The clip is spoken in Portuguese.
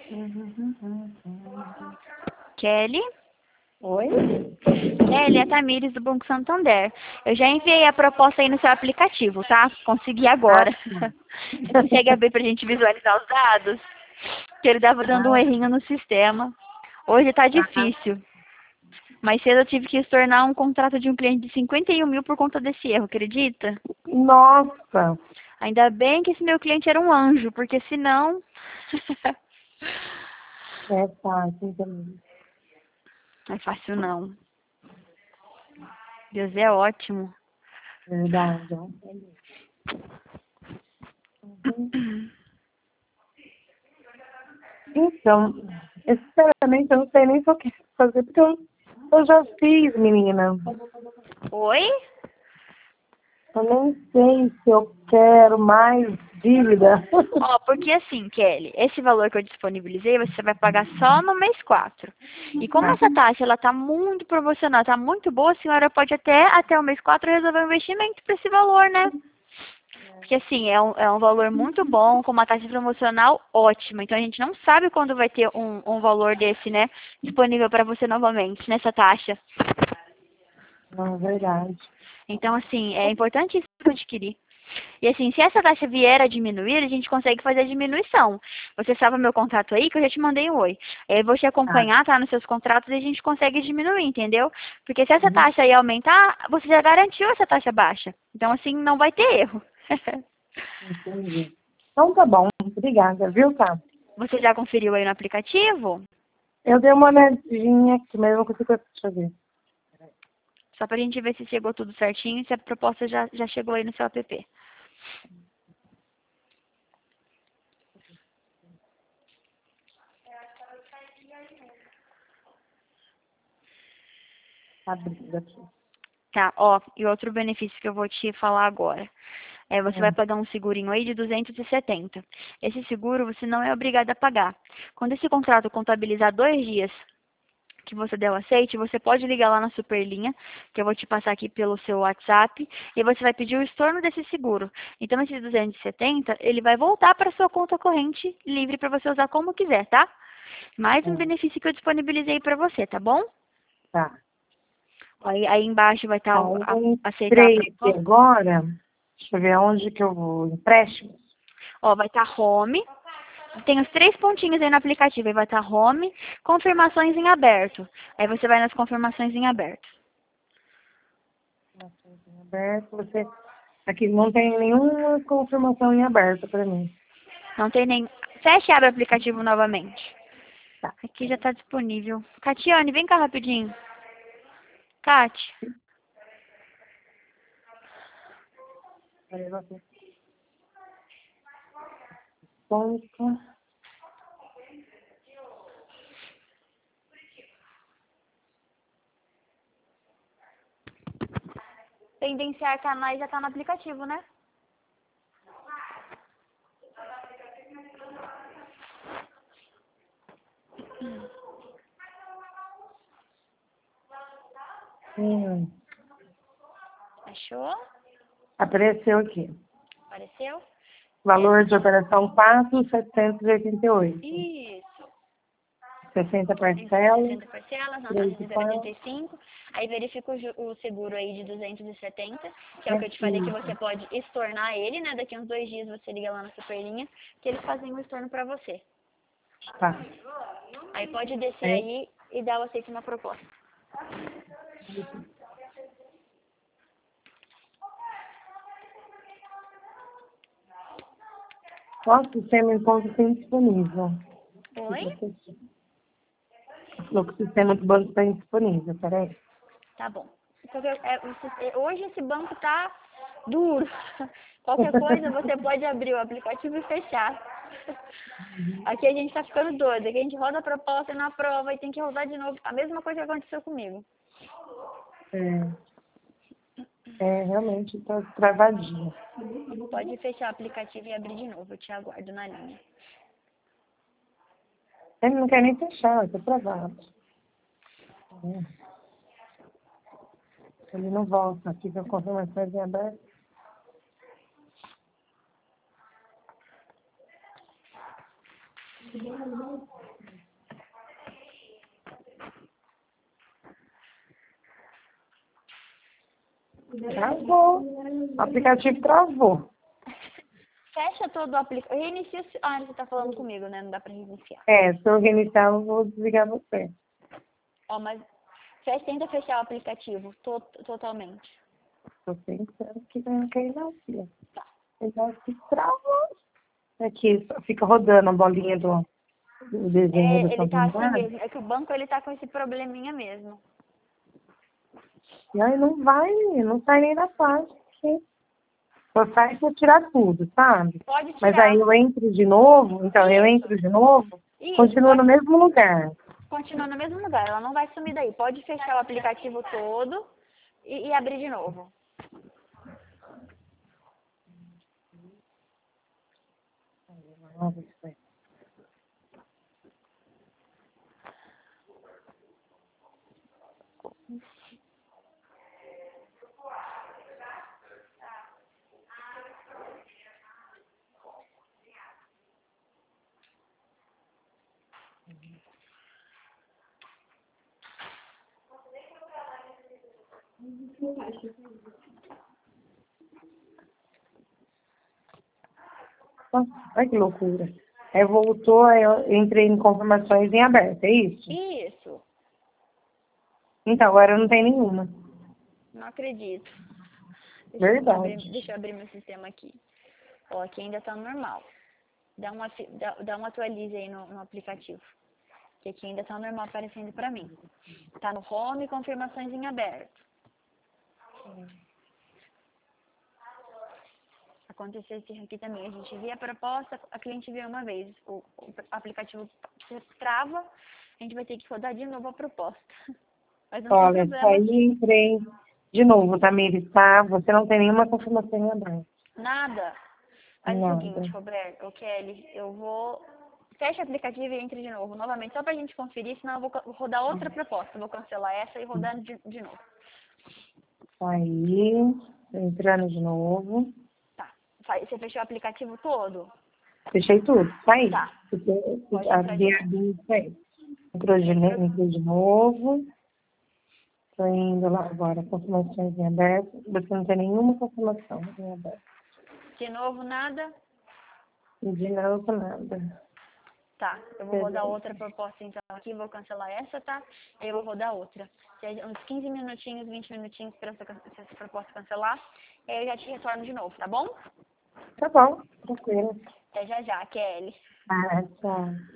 Kelly? Oi? Kelly, é a Tamires do Banco Santander. Eu já enviei a proposta aí no seu aplicativo, tá? Consegui Ah, agora. Você consegue abrir pra gente visualizar os dados? Que ele tava dando um errinho no sistema. Hoje tá difícil. Mais cedo eu tive que tornar um contrato de um cliente de 51 mil por conta desse erro, acredita? nossa. Ainda bem que esse meu cliente era um anjo, porque senão... É fácil também. Não é fácil não. Deus é ótimo. Verdade, ó. Então, sinceramente, eu não sei nem se eu quero fazer, porque eu já fiz, menina. Oi? Eu nem sei se eu quero mais dívida. Ó, porque assim, Kelly, esse valor que eu disponibilizei, você vai pagar só no mês 4. E como Tá. essa taxa, ela tá muito promocional, tá muito boa, a senhora pode até o mês 4 resolver um investimento para esse valor, né? Porque assim, é um valor muito bom, com uma taxa promocional ótima. Então a gente não sabe quando vai ter um valor desse, né, disponível para você novamente, nessa taxa. Não, verdade. Então, assim, é importante isso adquirir. E assim, se essa taxa vier a diminuir, a gente consegue fazer a diminuição. Você salva meu contrato aí, que eu já te mandei um oi. Eu vou te Tá. acompanhar, tá, nos seus contratos e a gente consegue diminuir, entendeu? Porque se essa taxa aí aumentar, você já garantiu essa taxa baixa. Então, assim, não vai ter erro. Entendi. Então tá bom. Obrigada, viu, tá? Você já conferiu aí no aplicativo? Eu dei uma olhadinha aqui, mas eu não consigo fazer. Só pra gente ver se chegou tudo certinho e se a proposta já chegou aí no seu app. Abrindo aqui. Tá, ó, e outro benefício que eu vou te falar agora. Você vai Hum. pagar um segurinho aí de 270. Esse seguro você não é obrigado a pagar. Quando esse contrato contabilizar 2 dias que você der o aceite, você pode ligar lá na Superlinha, que eu vou te passar aqui pelo seu WhatsApp, e você vai pedir o estorno desse seguro. Então, esse 270, ele vai voltar para sua conta corrente livre para você usar como quiser, tá? Mais um benefício que eu disponibilizei para você, tá bom? Tá. Aí embaixo vai estar Aí eu aceitar a entrei aqui proposta. agora. Deixa eu ver aonde que eu vou. Empréstimo. Ó, vai estar home. Tem os 3 pontinhos aí no aplicativo. Aí vai estar home, confirmações em aberto. Aí você vai nas confirmações em aberto. Aberto. Você. Aqui não tem nenhuma confirmação em aberto pra mim. Não tem nem... Fecha e abre o aplicativo novamente. Tá. Aqui já está disponível. Catiane, vem cá rapidinho. Cati. Aí você. Ponto. Tendenciar canais já está no aplicativo, né? Hum. Achou? Apareceu aqui. Apareceu? Valor de operação 4.788. Isso. 60 Tem parcelas. 60 parcelas, na taxa 3 de e 4. 0,85. Aí verifica o seguro aí de 270, que é o que eu te falei que Isso. você pode estornar ele, né? Daqui uns 2 dias você liga lá na Superlinha, que eles fazem o estorno pra você. Tá. Aí pode descer É. aí e dar o aceite na proposta. Qual sistema de banco tem disponível? Oi? Falou que o sistema de banco está indisponível, peraí. Tá bom. Porque, hoje esse banco tá duro. Qualquer coisa você pode abrir o aplicativo e fechar. Aqui a gente tá ficando doido. Aqui a gente roda a proposta na prova e tem que rodar de novo. A mesma coisa que aconteceu comigo. Realmente está travadinho. Pode fechar o aplicativo e abrir de novo. Eu te aguardo na linha. Ele não quer nem fechar, está travado. Ele não volta aqui com a confirmação em aberto. Travou. O aplicativo travou. Fecha todo o aplicativo. Reinicia. Ah, você tá falando comigo, né? Não dá pra reiniciar. É, se eu reiniciar, eu vou desligar você. Ó, mas tenta fechar o aplicativo totalmente. Tô pensando que não quer não, filha. Tá. Ele acho que travou. Aqui, só fica rodando a bolinha do desenho do Ele tá assim Santander. mesmo. É que o banco, ele tá com esse probleminha mesmo. E aí não sai nem da página. Só sai pra tirar tudo, sabe? Pode Mas aí tirar. eu entro de novo, então eu Isso. entro de novo, Isso, continua no mesmo lugar. continua no mesmo lugar. Ela não vai sumir daí. Pode fechar o aplicativo todo e abrir de novo. Nossa, olha que loucura. Aí voltou, aí eu entrei em confirmações em aberto, é isso? Isso. Então, agora não tem nenhuma. Não acredito. Verdade. Deixa eu abrir meu sistema aqui. Ó, aqui ainda tá normal. Dá um atualize aí no aplicativo. Que aqui ainda tá normal aparecendo pra mim. Tá no home, confirmações em aberto. Aconteceu isso aqui também. A gente via a proposta, a cliente via uma vez. O aplicativo trava, a gente vai ter que rodar de novo a proposta. Mas não tem Olha, problema aí aqui. entrei de novo, Tamires, tá? Você não tem nenhuma confirmação em aberto. Nada. Faz o seguinte, Nada. Roberto, Kelly, eu vou... Fecha o aplicativo e entre de novo, novamente, só pra gente conferir, senão eu vou rodar outra proposta. Vou cancelar essa e rodar de novo. Aí, entrando de novo. Tá. Você fechou o aplicativo todo? Fechei tudo, saí. Tá. Pode entrar de Abri a novo. minha, saí. Entrei de novo. Tô indo lá agora, confirmações em aberto. Você não tem nenhuma confirmação em aberto. De novo, nada? E de novo, nada. Tá, eu vou rodar Beleza. outra proposta então aqui, vou cancelar essa, tá? Aí eu vou rodar outra. Uns 15 minutinhos, 20 minutinhos para essa proposta cancelar. Aí eu já te retorno de novo, tá bom? Tá bom, tranquilo. Até já já, Kelly. Ah, tchau.